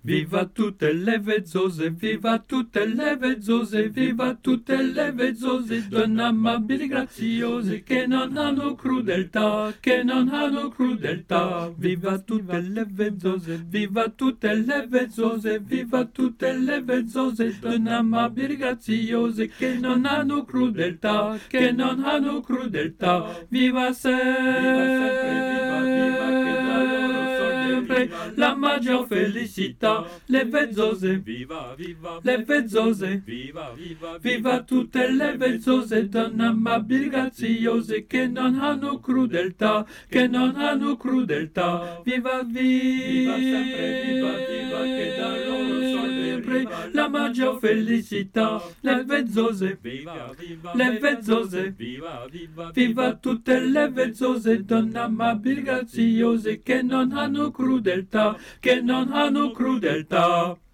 Viva tutte le vezzose, viva tutte le vezzose, viva tutte le vezzose, donne amabili graziose, che non hanno crudeltà, che non hanno crudeltà. Viva tutte le vezzose, viva tutte le vezzose, viva tutte le vezzose, donne amabili graziose, che non hanno crudeltà, che non hanno crudeltà. Viva sempre, viva, viva, che da loro sorge la maggior felicità. Le vezzose, viva, viva, le vezzose, viva, viva, viva tutte le vezzose, donne amabili graziose, che non hanno crudeltà, che non hanno crudeltà. Viva, viva sempre, viva, viva, che da loro sorge la maggior felicità. Le vezzose, viva, viva, le vezzose, viva, viva, viva tutte le vezzose, donne amabili graziose, che non hanno crudeltà, che non hanno crudeltà.